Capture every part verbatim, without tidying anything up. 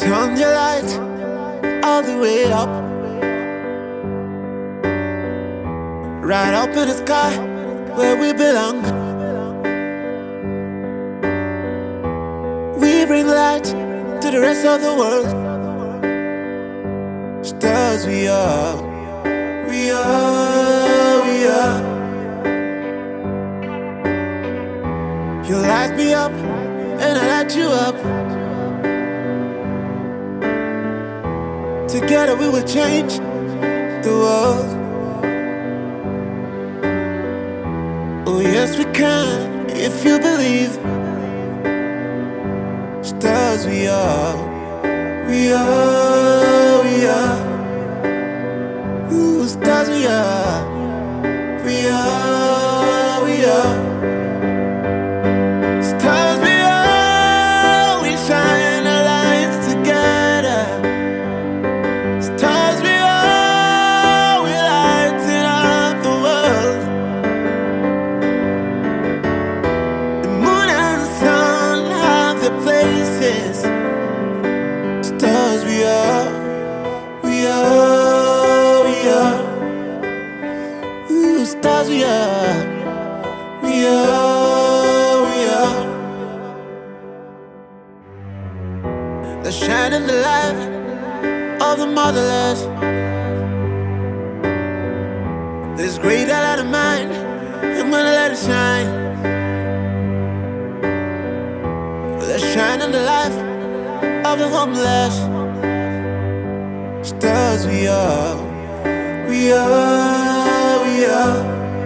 Turn your light all the way up, right up in the sky where we belong. We bring light to the rest of the world. Stars we are, we are, we are. You light me up and I light you up. Together we will change the world. Oh yes we can, if you believe. Stars we are, we are, we are. Ooh, stars we are, we are, we are. Stars we are, we shine our lights together. Stars we are, we lighten up the world. The moon and the sun have their places. Stars we are, we are, we are. Ooh, stars we are, we are, we are. The shining the light of the motherless. This great light of mine, I'm gonna let it shine. The shining the light of the homeless. Stars we are, we are, we are.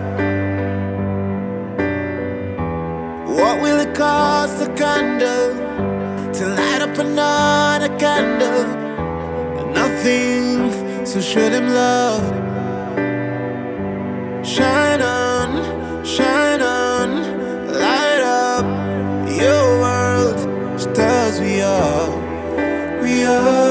What will it cost a candle to light up another candle? Nothing, so show them love. Shine on, shine on, light up your world. Stars we are, we are.